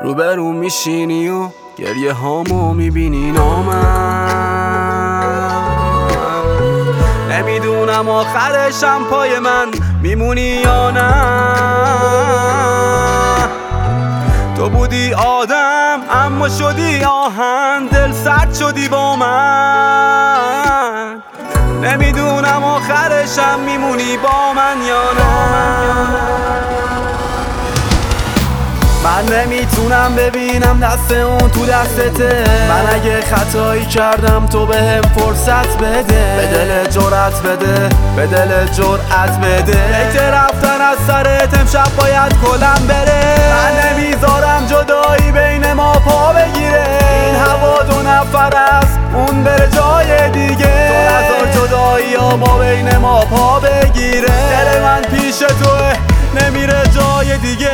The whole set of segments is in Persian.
روبرو میشینی و گریه هامو میبینی نامم. نمیدونم آخرشم پای من میمونی یا نه. تو بودی آدم اما شدی آهن، دل سرد شدی با من. نمیدونم آخرشم میمونی با من یا نه. من نمیتونم ببینم دست اون تو دستته. من اگه خطایی کردم تو بهم فرصت بده. به دل جرأت بده، به دل جرأت بده. ایت رفتن از سرت امشب باید کلم بره. من نمیذارم جدایی بین ما پا بگیره. این هوا دو نفر است اون بره جای دیگه. تو نذار جدایی ها با بین ما پا بگیره. دل من پیش توه نمیره جای دیگه.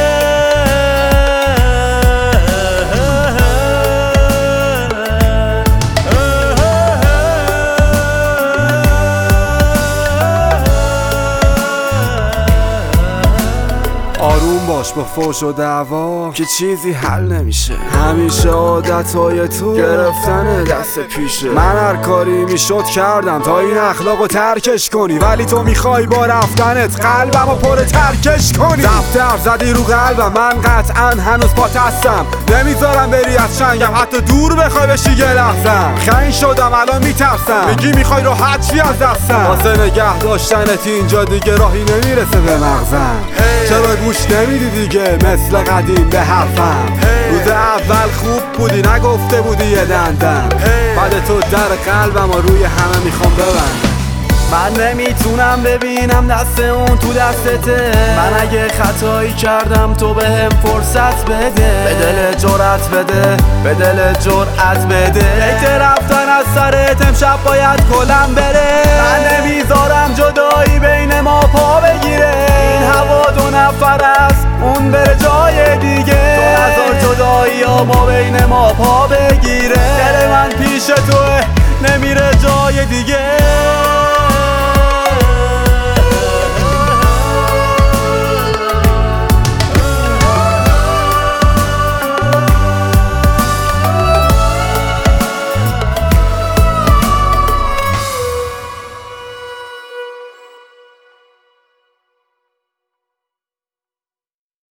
آروم باش با فوش و دعوا که چیزی حل نمیشه. همیشه عادتهای تو گرفتن دست پیشه. من هر کاری میشد کردم تا این اخلاقو ترکش کنی، ولی تو میخوای با رفتنت قلبمو پر ترکش کنی. دفتر زدی رو قلبم، من قطعا هنوز پات هستم. نمیذارم بری از چنگم، حتی دور بخوای بشی یه لحظم. خنگ شدم الان میترسم، میگی میخوای راحت چی از دستم. واسه نگه داشتنت اینجا دیگه راهی نمیرسه به مغزم. چرا گوش نمیدی دیگه مثل قدیم به حرفم؟ روز اول خوب بودی نگفته بودی یه دندم. بعد تو در قلبم و روی همه میخوام ببندم. من نمیتونم ببینم دست اون تو دستته. من اگه خطایی کردم تو بهم فرصت بده. به دل جرأت بده، به دل جرأت بده. ایت رفتن از سرت امشب باید کلم بره. من نمیذارم جدایی بین ما پا بگیره. این هوا دو نفر است اون بره جای دیگه. تو نذار جدایی ها با بین ما پا بگیره. دل من پیش توه نمیره جای دیگه.